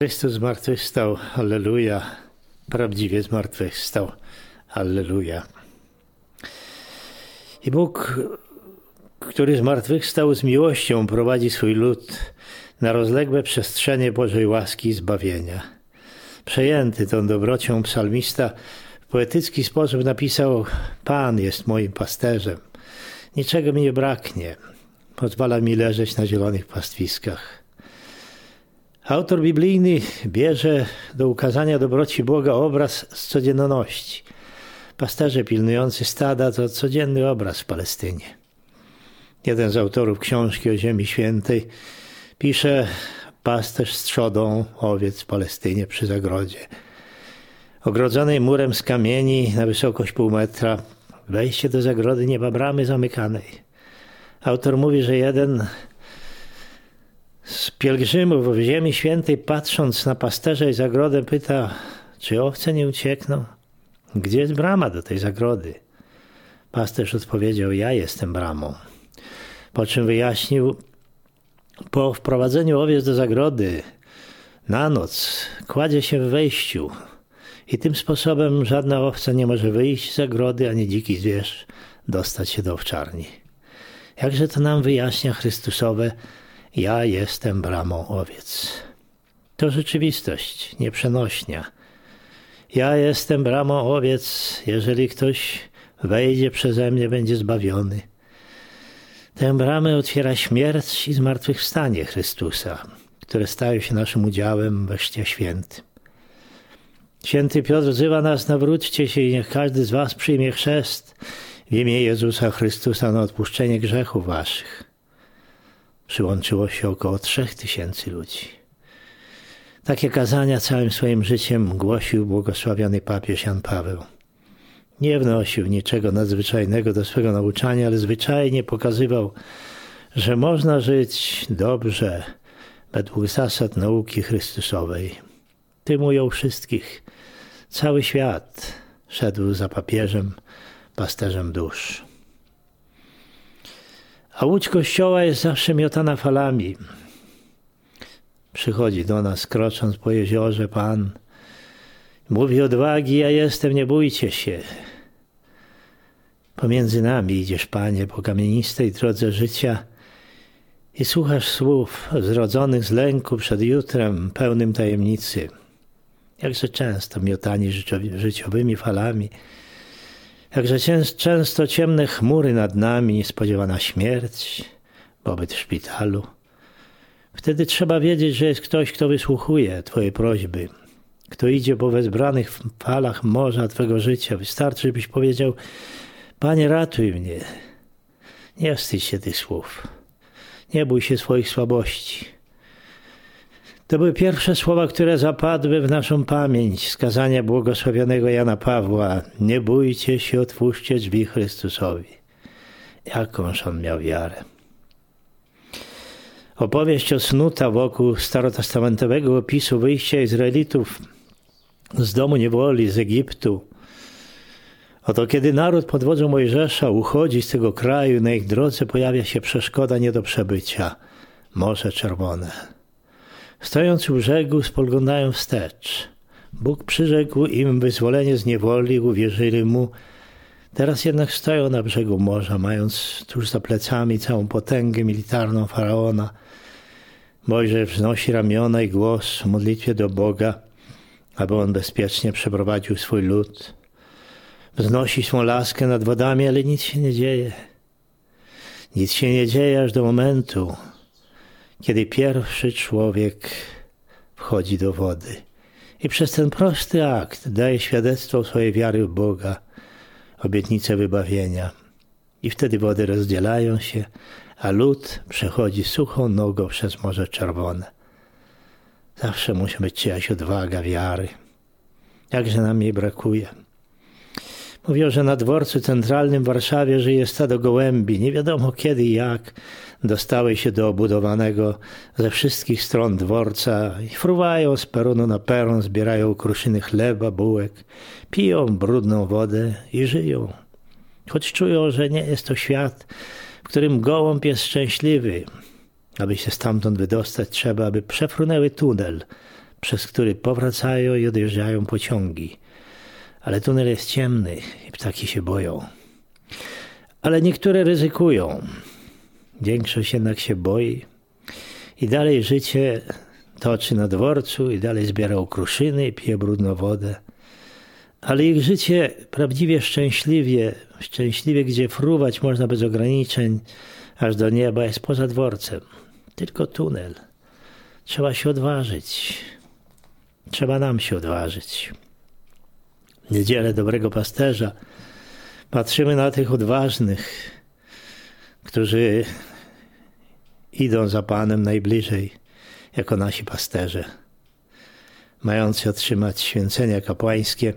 Chrystus zmartwychwstał, halleluja. Prawdziwie zmartwychwstał, halleluja. I Bóg, który zmartwychwstał, z miłością prowadzi swój lud na rozległe przestrzenie Bożej łaski i zbawienia. Przejęty tą dobrocią psalmista w poetycki sposób napisał: Pan jest moim pasterzem, niczego mi nie braknie, pozwala mi leżeć na zielonych pastwiskach. Autor biblijny bierze do ukazania dobroci Boga obraz z codzienności. Pasterze pilnujący stada to codzienny obraz w Palestynie. Jeden z autorów książki o Ziemi Świętej pisze: pasterz z trzodą owiec w Palestynie przy zagrodzie, ogrodzonej murem z kamieni na wysokość pół metra. Wejście do zagrody nie ma bramy zamykanej. Autor mówi, że jeden z pielgrzymów w Ziemi Świętej, patrząc na pasterza i zagrodę, pyta, czy owce nie uciekną? Gdzie jest brama do tej zagrody? Pasterz odpowiedział: ja jestem bramą. Po czym wyjaśnił: po wprowadzeniu owiec do zagrody na noc kładzie się w wejściu i tym sposobem żadna owca nie może wyjść z zagrody, ani dziki zwierz dostać się do owczarni. Jakże to nam wyjaśnia Chrystusowe: ja jestem bramą owiec. To rzeczywistość nieprzenośnia. Ja jestem bramą owiec. Jeżeli ktoś wejdzie przeze mnie, będzie zbawiony. Tę bramę otwiera śmierć i zmartwychwstanie Chrystusa, które stają się naszym udziałem we Chrzcie Świętym. Święty Piotr wzywa nas: nawróćcie się i niech każdy z was przyjmie chrzest w imię Jezusa Chrystusa na odpuszczenie grzechów waszych. Przyłączyło się około 3000 ludzi. Takie kazania całym swoim życiem głosił błogosławiony papież Jan Paweł. Nie wnosił niczego nadzwyczajnego do swego nauczania, ale zwyczajnie pokazywał, że można żyć dobrze według zasad nauki Chrystusowej. Tym ujął wszystkich. Cały świat szedł za papieżem, pasterzem dusz. A łódź Kościoła jest zawsze miotana falami. Przychodzi do nas, krocząc po jeziorze, Pan. Mówi: odwagi, ja jestem, nie bójcie się. Pomiędzy nami idziesz, Panie, po kamienistej drodze życia i słuchasz słów zrodzonych z lęku przed jutrem, pełnym tajemnicy. Jakże często miotani życiowymi falami, jakże często ciemne chmury nad nami, niespodziewana śmierć, pobyt w szpitalu. Wtedy trzeba wiedzieć, że jest ktoś, kto wysłuchuje Twojej prośby, kto idzie po wezbranych falach morza Twego życia. Wystarczy, żebyś powiedział: Panie, ratuj mnie. Nie wstydź się tych słów. Nie bój się swoich słabości. To były pierwsze słowa, które zapadły w naszą pamięć z kazania błogosławionego Jana Pawła: nie bójcie się, otwórzcie drzwi Chrystusowi. Jakąż on miał wiarę. Opowieść osnuta wokół starotestamentowego opisu wyjścia Izraelitów z domu niewoli, z Egiptu. Oto kiedy naród pod wodzą Mojżesza uchodzi z tego kraju, na ich drodze pojawia się przeszkoda nie do przebycia – Morze Czerwone. Stojąc u brzegu, spoglądają wstecz. Bóg przyrzekł im wyzwolenie z niewoli, uwierzyli Mu. Teraz jednak stoją na brzegu morza, mając tuż za plecami całą potęgę militarną Faraona. Mojżesz wznosi ramiona i głos w modlitwie do Boga, aby On bezpiecznie przeprowadził swój lud. Wznosi swą laskę nad wodami, ale nic się nie dzieje. Nic się nie dzieje aż do momentu, kiedy pierwszy człowiek wchodzi do wody i przez ten prosty akt daje świadectwo swojej wiary w Boga, obietnicę wybawienia. I wtedy wody rozdzielają się, a lud przechodzi suchą nogą przez Morze Czerwone. Zawsze musi być czyjaś odwaga, wiary. Jakże nam jej brakuje. Mówią, że na dworcu centralnym w Warszawie żyje stado gołębi. Nie wiadomo kiedy i jak dostały się do obudowanego ze wszystkich stron dworca i fruwają z peronu na peron, zbierają kruszyny chleba, bułek, piją brudną wodę i żyją. Choć czują, że nie jest to świat, w którym gołąb jest szczęśliwy. Aby się stamtąd wydostać, trzeba, aby przefrunęły tunel przez który powracają i odjeżdżają pociągi. Ale tunel jest ciemny i ptaki się boją. Ale niektóre ryzykują. Większość jednak się boi i dalej życie toczy na dworcu i dalej zbiera okruszyny i pije brudną wodę. Ale ich życie prawdziwie szczęśliwie, gdzie fruwać można bez ograniczeń aż do nieba, jest poza dworcem. Tylko tunel. Trzeba się odważyć. Trzeba nam się odważyć. W niedzielę Dobrego Pasterza patrzymy na tych odważnych, którzy idą za Panem najbliżej, jako nasi pasterze, mający otrzymać święcenia kapłańskie.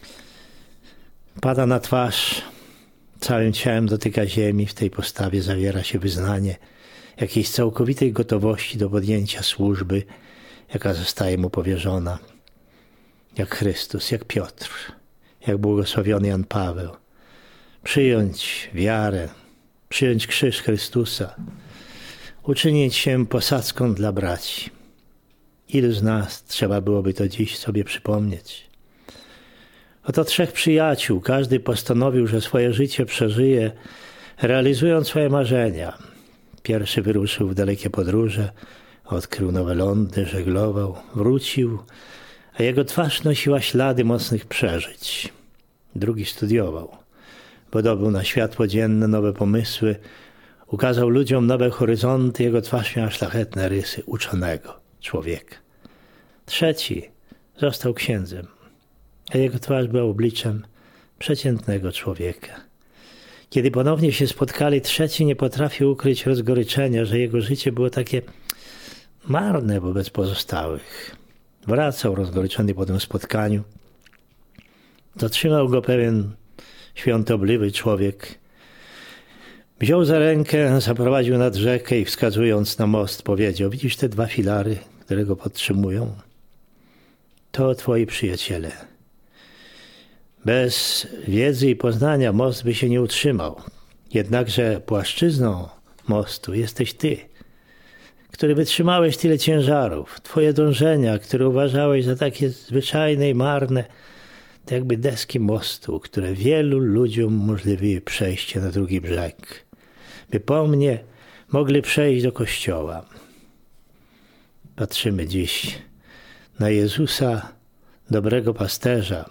Pada na twarz, całym ciałem dotyka ziemi. W tej postawie zawiera się wyznanie jakiejś całkowitej gotowości do podjęcia służby, jaka zostaje mu powierzona. Jak Chrystus, jak Piotr, jak błogosławiony Jan Paweł. Przyjąć wiarę, przyjąć krzyż Chrystusa, uczynić się posadzką dla braci. Ilu z nas trzeba byłoby to dziś sobie przypomnieć? Oto 3 przyjaciół, każdy postanowił, że swoje życie przeżyje, realizując swoje marzenia. Pierwszy wyruszył w dalekie podróże, odkrył nowe lądy, żeglował, wrócił, a jego twarz nosiła ślady mocnych przeżyć. Drugi studiował, bo dobył na światło dzienne nowe pomysły, ukazał ludziom nowe horyzonty, jego twarz miała szlachetne rysy uczonego człowieka. Trzeci został księdzem, a jego twarz była obliczem przeciętnego człowieka. Kiedy ponownie się spotkali, trzeci nie potrafił ukryć rozgoryczenia, że jego życie było takie marne wobec pozostałych. Wracał rozgoryczony po tym spotkaniu. Zatrzymał go pewien świątobliwy człowiek. Wziął za rękę, zaprowadził nad rzekę i wskazując na most powiedział: widzisz te 2 filary, które go podtrzymują? To twoi przyjaciele. Bez wiedzy i poznania most by się nie utrzymał. Jednakże płaszczyzną mostu jesteś ty, który wytrzymałeś tyle ciężarów. Twoje dążenia, które uważałeś za takie zwyczajne i marne, to jakby deski mostu, które wielu ludziom umożliwiły przejście na drugi brzeg, by po mnie mogli przejść do kościoła. Patrzymy dziś na Jezusa, dobrego pasterza,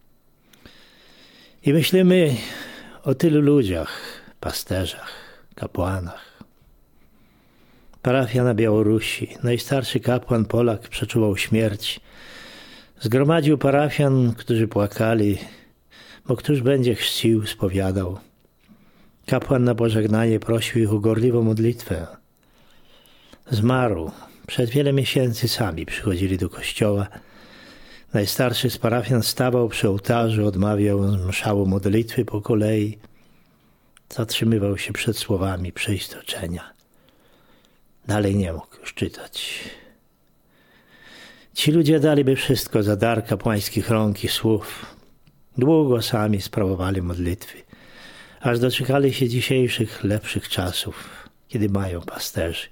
i myślimy o tylu ludziach, pasterzach, kapłanach. Parafia na Białorusi, najstarszy kapłan Polak przeczuwał śmierć. Zgromadził parafian, którzy płakali, bo któż będzie chrzcił, spowiadał. Kapłan na pożegnanie prosił ich o gorliwą modlitwę. Zmarł. Przez wiele miesięcy sami przychodzili do kościoła. Najstarszy z parafian stawał przy ołtarzu, odmawiał mszału modlitwy po kolei. Zatrzymywał się przed słowami przeistoczenia. Dalej nie mógł już czytać. Ci ludzie daliby wszystko za dar kapłańskich rąk i słów. Długo sami sprawowali modlitwy, aż doczekali się dzisiejszych, lepszych czasów, kiedy mają pasterzy.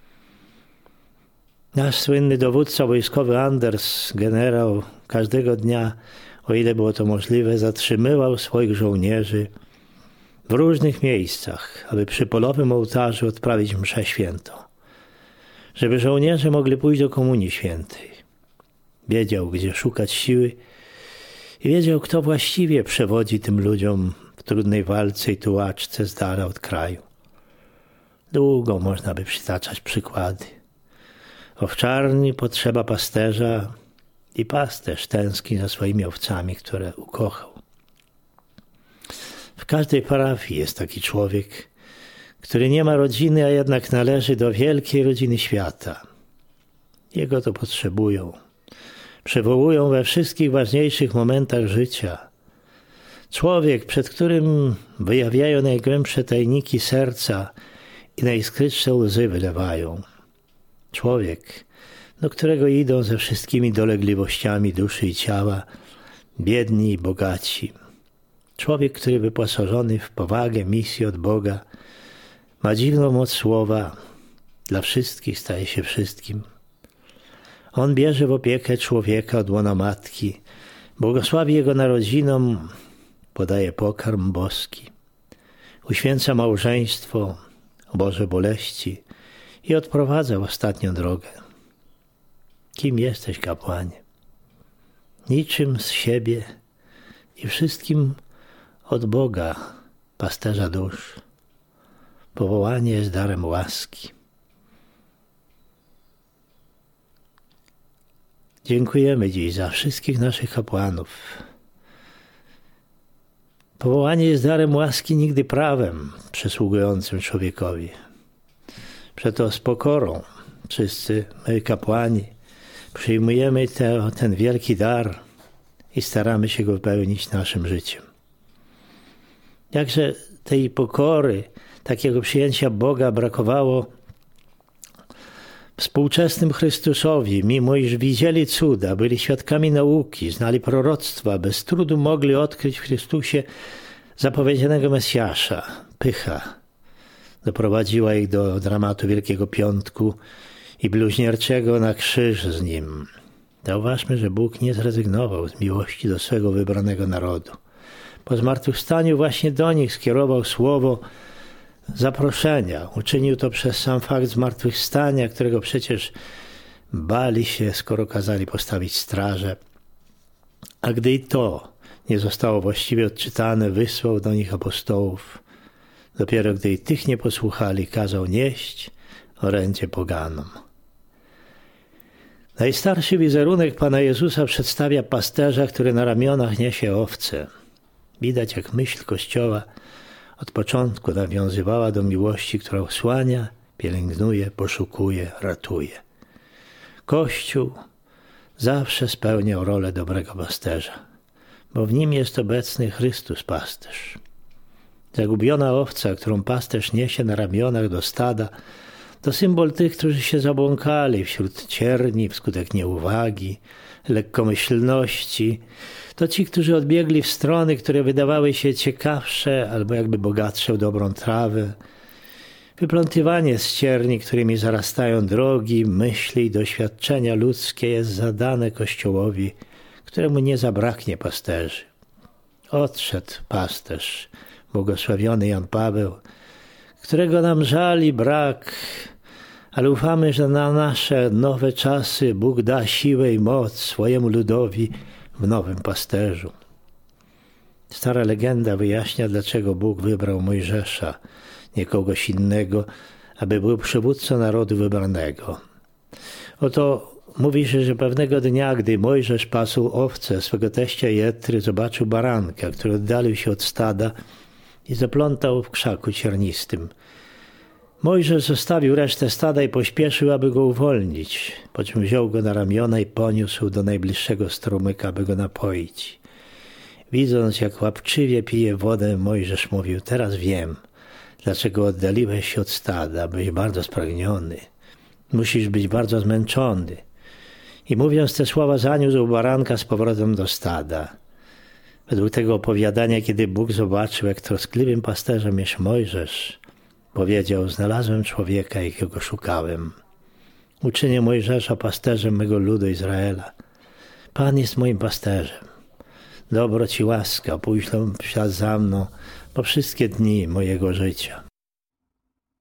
Nasz słynny dowódca wojskowy Anders, generał, każdego dnia, o ile było to możliwe, zatrzymywał swoich żołnierzy w różnych miejscach, aby przy polowym ołtarzu odprawić mszę świętą, żeby żołnierze mogli pójść do Komunii Świętej. Wiedział, gdzie szukać siły i wiedział, kto właściwie przewodzi tym ludziom w trudnej walce i tułaczce z dala od kraju. Długo można by przytaczać przykłady. Owczarni potrzeba pasterza i pasterz tęskni za swoimi owcami, które ukochał. W każdej parafii jest taki człowiek, który nie ma rodziny, a jednak należy do wielkiej rodziny świata. Jego to potrzebują. Przywołują we wszystkich ważniejszych momentach życia. Człowiek, przed którym wyjawiają najgłębsze tajniki serca i najskrytsze łzy wylewają. Człowiek, do którego idą ze wszystkimi dolegliwościami duszy i ciała, biedni i bogaci. Człowiek, który wyposażony w powagę, misję od Boga, ma dziwną moc słowa, dla wszystkich staje się wszystkim. On bierze w opiekę człowieka od łona matki, błogosławi jego narodzinom, podaje pokarm boski, uświęca małżeństwo, Boże boleści i odprowadza w ostatnią drogę. Kim jesteś, kapłanie? Niczym z siebie i wszystkim od Boga, pasterza dusz. Powołanie jest darem łaski. Dziękujemy dziś za wszystkich naszych kapłanów. Powołanie jest darem łaski, nigdy prawem przysługującym człowiekowi. Przeto z pokorą wszyscy my, kapłani, przyjmujemy ten wielki dar i staramy się go wypełnić naszym życiem. Jakże tej pokory, takiego przyjęcia Boga brakowało współczesnym Chrystusowi, mimo iż widzieli cuda, byli świadkami nauki, znali proroctwa, bez trudu mogli odkryć w Chrystusie zapowiedzianego Mesjasza. Pycha doprowadziła ich do dramatu Wielkiego Piątku i bluźnierczego na krzyż z nim. Zauważmy, że Bóg nie zrezygnował z miłości do swego wybranego narodu. Po zmartwychwstaniu właśnie do nich skierował słowo zaproszenia. Uczynił to przez sam fakt zmartwychwstania, którego przecież bali się, skoro kazali postawić straże. A gdy i to nie zostało właściwie odczytane, wysłał do nich apostołów. Dopiero gdy i tych nie posłuchali, kazał nieść orędzie poganom. Najstarszy wizerunek Pana Jezusa przedstawia pasterza, który na ramionach niesie owce. Widać, jak myśl Kościoła od początku nawiązywała do miłości, która osłania, pielęgnuje, poszukuje, ratuje. Kościół zawsze spełniał rolę dobrego pasterza, bo w nim jest obecny Chrystus pasterz. Zagubiona owca, którą pasterz niesie na ramionach do stada, to symbol tych, którzy się zabłąkali wśród cierni wskutek nieuwagi, lekkomyślności. To ci, którzy odbiegli w strony, które wydawały się ciekawsze albo jakby bogatsze o dobrą trawę. Wyplątywanie z cierni, którymi zarastają drogi, myśli i doświadczenia ludzkie jest zadane Kościołowi, któremu nie zabraknie pasterzy. Odszedł pasterz, błogosławiony Jan Paweł, którego nam żal i brak, ale ufamy, że na nasze nowe czasy Bóg da siłę i moc swojemu ludowi w nowym pasterzu. Stara legenda wyjaśnia, dlaczego Bóg wybrał Mojżesza, nie kogoś innego, aby był przywódcą narodu wybranego. Oto mówi się, że pewnego dnia, gdy Mojżesz pasł owce swego teścia Jetry, zobaczył baranka, który oddalił się od stada i zaplątał w krzaku ciernistym. Mojżesz zostawił resztę stada i pośpieszył, aby go uwolnić, po czym wziął go na ramiona i poniósł do najbliższego strumyka, aby go napoić. Widząc, jak łapczywie pije wodę, Mojżesz mówił: teraz wiem, dlaczego oddaliłeś się od stada, byłeś bardzo spragniony. Musisz być bardzo zmęczony. I mówiąc te słowa, zaniósł baranka z powrotem do stada. Według tego opowiadania, kiedy Bóg zobaczył, jak troskliwym pasterzem jest Mojżesz, powiedział: znalazłem człowieka, jakiego szukałem. Uczynię Mojżesza pasterzem mego ludu Izraela. Pan jest moim pasterzem. Dobro ci łaska, pójdź w ślad za mną po wszystkie dni mojego życia.